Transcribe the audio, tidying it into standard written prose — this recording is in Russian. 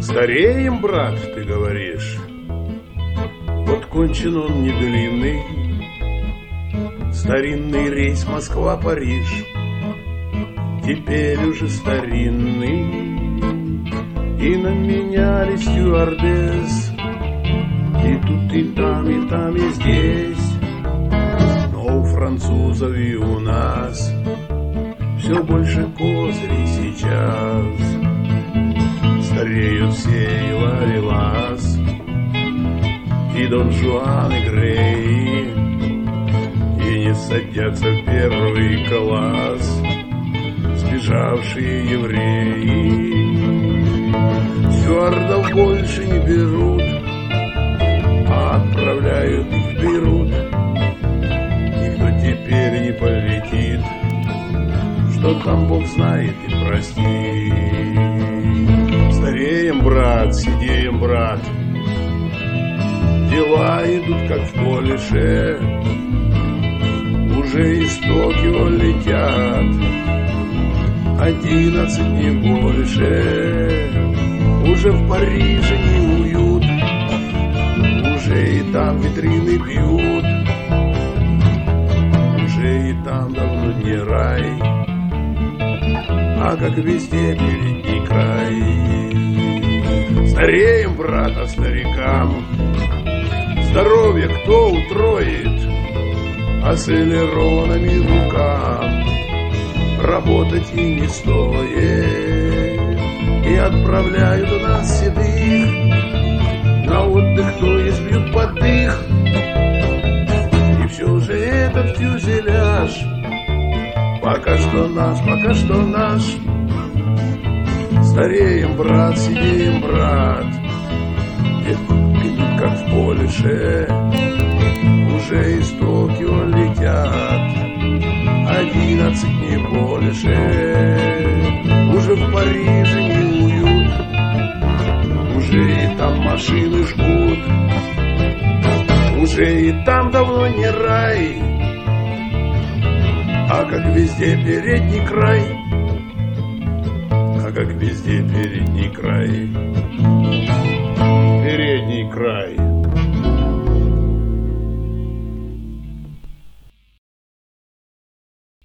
Стареем, брат, ты говоришь. Вот кончен он не длинный, старинный рейс Москва-Париж, теперь уже старинный. И наменяли стюардесс, и тут, и там, и здесь. Но у французов и у нас все больше козырей сейчас. Стареют все и Ларелас, и Дон Жуан, и Грей, и не садятся в первый класс сбежавшие евреи. Стюардов больше не берут, а отправляют их в Бейрут. Никто теперь не полетит, что там Бог знает и простит. Стареем, брат, сидеем, брат, дела идут как в Полише. Уже из Токио летят 11, не больше. Уже в Париже не уют, уже и там витрины бьют, уже и там давно не рай, а как везде передний край. Стареем, брат, а старикам здоровье кто утроит, а с элеронами рукам работать и не стоит. И отправляют у нас седых на отдых, то есть бьют под дых. И все же этот фюзеляж пока что наш. Стареем, брат, сидеем, брат, как в Полише. Уже из Токио летят 11, не больше. Уже в Париже не уют, уже и там машины жгут, уже и там давно не рай, а как везде передний край, а как везде передний край.